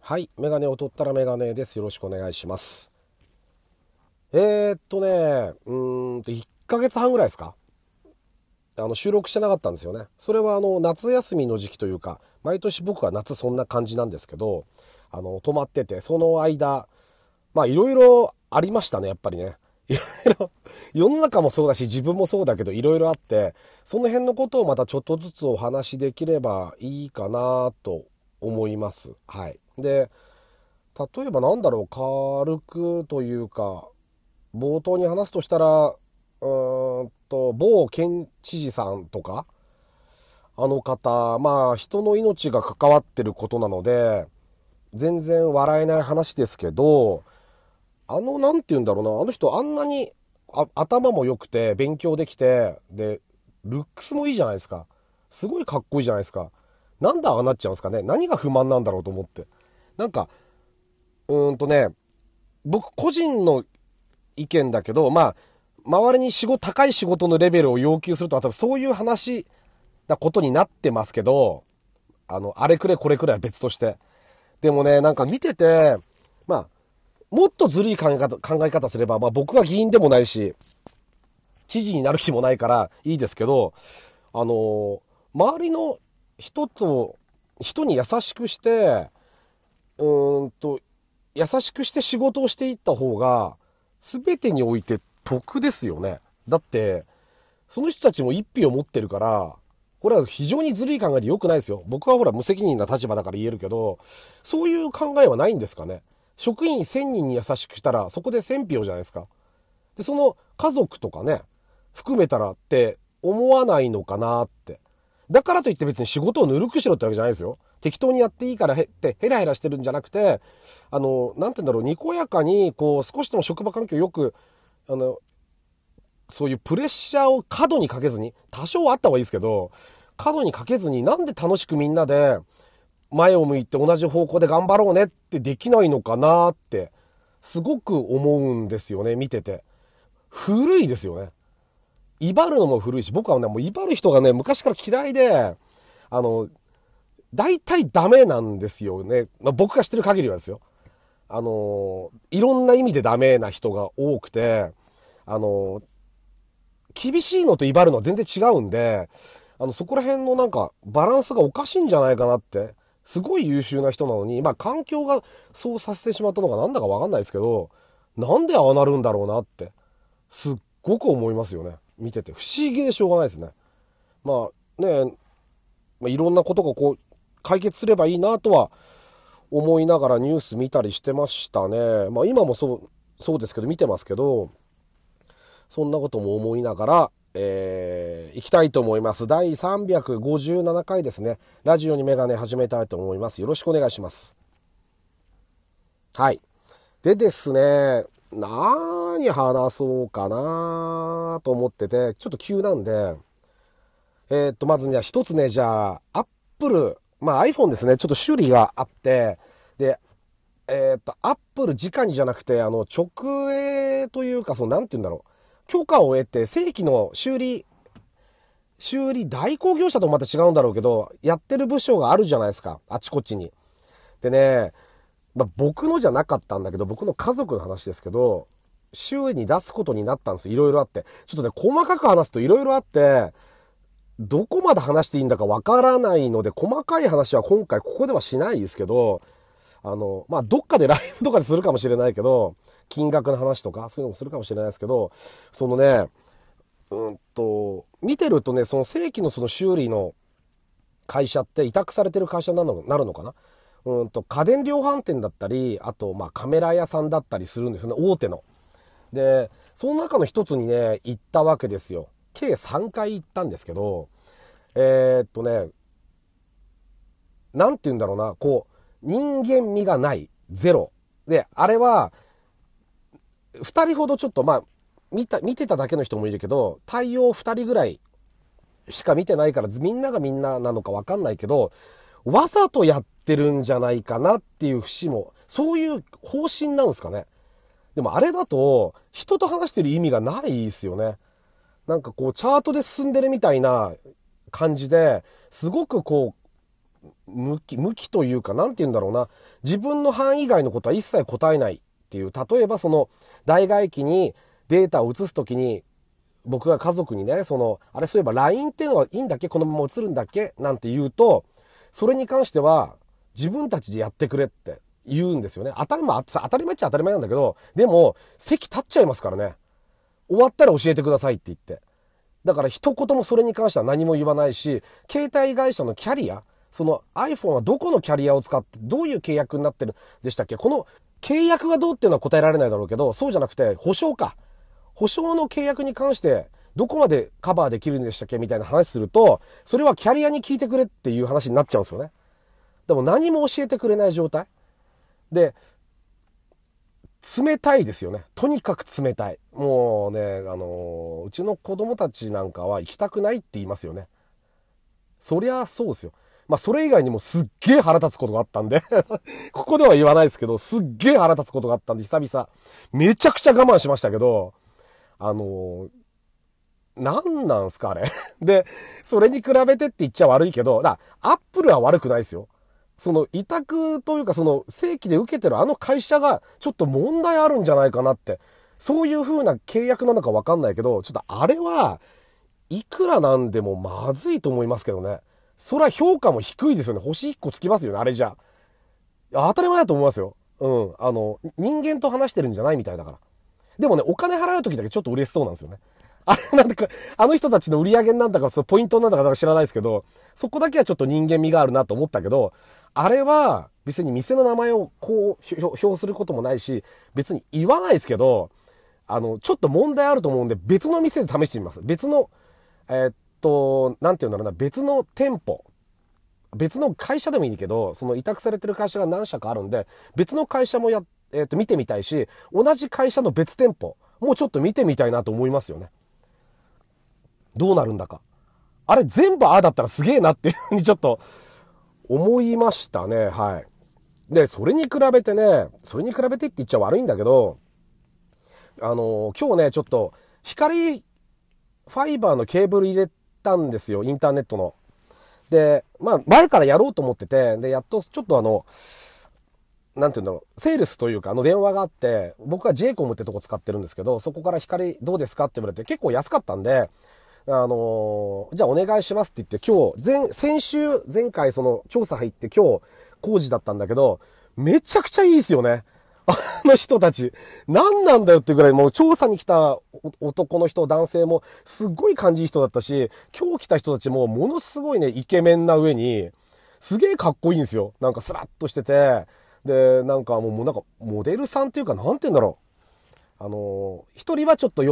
はい、メガネを取ったらメガネです。よろしくお願いします。1ヶ月半ぐらいですか。収録してなかったんですよね。それは夏休みの時期というか、毎年僕は夏そんな感じなんですけど、泊まってて、その間、いろいろありましたね、やっぱりね。いろいろ、世の中もそうだし、自分もそうだけど、いろいろあって、その辺のことをまたちょっとずつお話しできればいいかなと思います。はい。で、例えばなんだろう、軽くというか、冒頭に話すとしたら、某県知事さんとか、あの方、人の命が関わってることなので、全然笑えない話ですけど、なんて言うんだろうな、あの人あんなに頭も良くて、勉強できて、で、ルックスもいいじゃないですか。すごいかっこいいじゃないですか。なんでああなっちゃうんですかね。何が不満なんだろうと思って。なんか、僕個人の意見だけど、周りに高い仕事のレベルを要求すると、多分そういう話なことになってますけど、あれくれこれくれは別として。でもね、なんか見てて、もっとずるい考え方すれば、僕は議員でもないし、知事になる気もないからいいですけど、周りの人に優しくして、優しくして仕事をしていった方が、全てにおいて得ですよね。だって、その人たちも一票持ってるから、これは非常にずるい考えで良くないですよ。僕はほら無責任な立場だから言えるけど、そういう考えはないんですかね。職員1000人に優しくしたら、そこで1000票じゃないですか。で、その家族とかね、含めたらって思わないのかなって。だからといって別に仕事をぬるくしろってわけじゃないですよ。適当にやっていいからってヘラヘラしてるんじゃなくて、なんて言うんだろう、にこやかに、こう、少しでも職場環境よく、そういうプレッシャーを過度にかけずに、多少あった方がいいですけど、過度にかけずに、なんで楽しくみんなで、前を向いて同じ方向で頑張ろうねってできないのかなって、すごく思うんですよね、見てて。古いですよね。威張るのも古いし、僕はね、もう威張る人がね、昔から嫌いで、大体ダメなんですよね。僕が知ってる限りはですよ。いろんな意味でダメな人が多くて、厳しいのと威張るのは全然違うんで、そこら辺のなんかバランスがおかしいんじゃないかなって。すごい優秀な人なのに、環境がそうさせてしまったのかなんだかわかんないですけど、なんでああなるんだろうなって、すっごく思いますよね。見てて。不思議でしょうがないですね。いろんなことがこう、解決すればいいなとは思いながらニュース見たりしてましたね。今もそうですけど、見てますけど、そんなことも思いながら、行きたいと思います。第357回ですね。ラジオにメガネ始めたいと思います。よろしくお願いします。はい。でですね、何話そうかなと思ってて、ちょっと急なんで、まずね、一つね、じゃあ、アップル、iPhone ですね、ちょっと修理があって、で、アップル直にじゃなくて、直営というか、なんて言うんだろう。許可を得て、正規の修理代行業者とまた違うんだろうけど、やってる部署があるじゃないですか。あちこちに。でね、僕のじゃなかったんだけど、僕の家族の話ですけど、修理に出すことになったんですよ。いろいろあって。ちょっとね、細かく話すといろいろあって、どこまで話していいんだかわからないので、細かい話は今回ここではしないですけど、どっかでライブとかでするかもしれないけど、金額の話とか、そういうのもするかもしれないですけど、見てるとね、その正規のその修理の会社って委託されてる会社になるのかな。家電量販店だったり、あと、カメラ屋さんだったりするんですよね、大手の。で、その中の一つにね、行ったわけですよ。計3回行ったんですけど、なんて言うんだろうな、こう、人間味がないゼロ。で、あれは、2人ほどちょっと見てただけの人もいるけど、対応2人ぐらいしか見てないから、みんながみんななのかわかんないけど、わざとやってるんじゃないかなっていう節も、そういう方針なんですかね。でもあれだと、人と話してる意味がないですよね。なんかこう、チャートで進んでるみたいな感じで、すごくこう、 向きというか、なんて言うんだろうな。自分の範囲外のことは一切答えないっていう。例えばその、代替機にデータを移すときに、僕が家族にね、あれそういえば LINE っていうのはいいんだっけ、このまま移るんだっけなんて言うと、それに関しては自分たちでやってくれって言うんですよね。当たり前っちゃ当たり前なんだけど、でも席立っちゃいますからね。終わったら教えてくださいって言って。だから一言もそれに関しては何も言わないし、携帯会社のキャリア、その iPhone はどこのキャリアを使ってどういう契約になってるでしたっけ。この契約がどうっていうのは答えられないだろうけど、そうじゃなくて保証か。保証の契約に関してどこまでカバーできるんでしたっけみたいな話すると、それはキャリアに聞いてくれっていう話になっちゃうんですよね。でも何も教えてくれない状態で、冷たいですよね。とにかく冷たい。もうね、うちの子供たちなんかは行きたくないって言いますよね。そりゃそうですよ。まあそれ以外にもすっげえ腹立つことがあったんでここでは言わないですけど、すっげえ腹立つことがあったんで、久々めちゃくちゃ我慢しましたけど、なんなんすかあれで、それに比べてって言っちゃ悪いけど、アップルは悪くないですよ。その委託というか、その正規で受けてるあの会社がちょっと問題あるんじゃないかなって、そういう風な契約なのかわかんないけど、ちょっとあれはいくらなんでもまずいと思いますけどね。そりゃ評価も低いですよね。星1個つきますよね、あれじゃ。当たり前だと思いますよ。うん。人間と話してるんじゃないみたいだから。でもね、お金払う時だけちょっと嬉しそうなんですよね。あれなんだか、あの人たちの売り上げなんだか、そのポイントなんだか知らないですけど、そこだけはちょっと人間味があるなと思ったけど、あれは別に店の名前をこう表することもないし、別に言わないですけど、ちょっと問題あると思うんで、別の店で試してみます。別の、なんていうんだろうな、別の店舗、別の会社でもいいけど、その委託されてる会社が何社かあるんで、別の会社も見てみたいし、同じ会社の別店舗もうちょっと見てみたいなと思いますよね。どうなるんだか。あれ全部ああだったらすげえなっていうふうにちょっと思いましたね。はい。で、それに比べてって言っちゃ悪いんだけど、今日ね、ちょっと光ファイバーのケーブル入れたんですよ、インターネットの。で、まあ、前からやろうと思ってて、で、やっとちょっとなんて言うんだろう、セールスというか電話があって、僕は J コムってとこ使ってるんですけど、そこから光どうですかって言われて結構安かったんで、じゃあお願いしますって言って今日、先週、前回その調査入って今日工事だったんだけど、めちゃくちゃいいですよね。あの人たち。何なんだよっていうぐらい、もう調査に来た男の人、男性もすっごい感じいい人だったし、今日来た人たちもものすごいね、イケメンな上に、すげえかっこいいんですよ。なんかスラッとしてて、で、なんかもうなんかモデルさんっていうか、なんて言うんだろう。一人はちょっと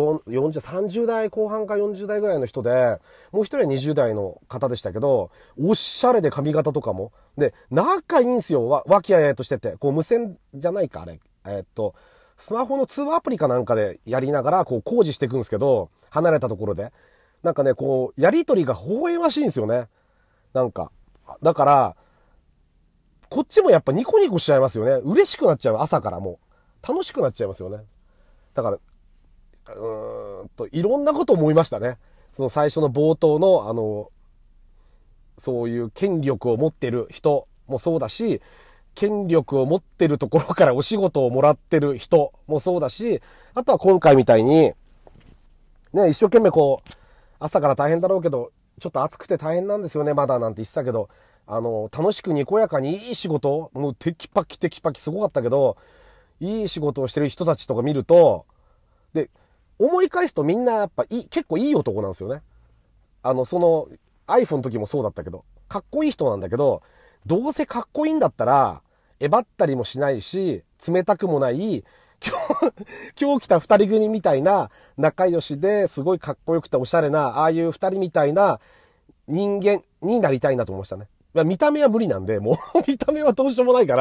30代後半か40代ぐらいの人で、もう一人は20代の方でしたけど、おしゃれで髪型とかも。で、仲いいんすよ。和気あいあいとしてて。こう無線じゃないか、あれ。スマホの通話アプリかなんかでやりながら、こう工事していくんですけど、離れたところで。なんかね、こう、やりとりが微笑ましいんですよね。なんか。だから、こっちもやっぱニコニコしちゃいますよね。嬉しくなっちゃう。朝からもう。楽しくなっちゃいますよね。だから、いろんなこと思いましたね。その最初の冒頭のそういう権力を持ってる人もそうだし、権力を持ってるところからお仕事をもらってる人もそうだし、あとは今回みたいに、ね、一生懸命こう、朝から大変だろうけど、ちょっと暑くて大変なんですよね、まだなんて言ってたけど、楽しくにこやかにいい仕事、もうテキパキすごかったけど、いい仕事をしてる人たちとか見ると、で、思い返すとみんなやっぱ結構いい男なんですよね。その iPhone の時もそうだったけど、かっこいい人なんだけど、どうせかっこいいんだったら、えばったりもしないし、冷たくもない、今日来た二人組みたいな仲良しですごいかっこよくておしゃれな、ああいう二人みたいな人間になりたいなと思いましたね。見た目は無理なんで、もう見た目はどうしようもないから、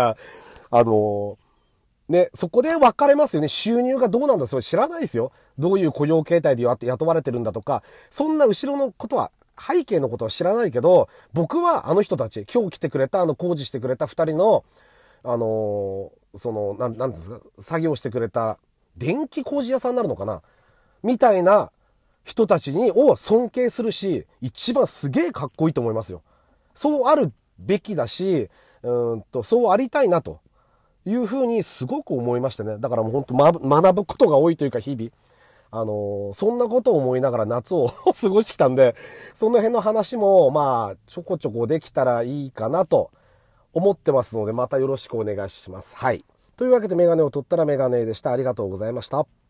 ね、そこで分かれますよね。収入がどうなんだ、それ知らないですよ。どういう雇用形態で雇われてるんだとか、そんな後ろのことは、背景のことは知らないけど、僕はあの人たち、今日来てくれた、工事してくれた二人の、なんですか、作業してくれた、電気工事屋さんになるのかなみたいな人たちを尊敬するし、一番すげえかっこいいと思いますよ。そうあるべきだし、そうありたいなというふうにすごく思いましたね。だからもう本当、学ぶことが多いというか日々。そんなことを思いながら夏を過ごしてきたんで、その辺の話も、まあ、ちょこちょこできたらいいかなと思ってますので、またよろしくお願いします。はい。というわけで、メガネを取ったらメガネでした。ありがとうございました。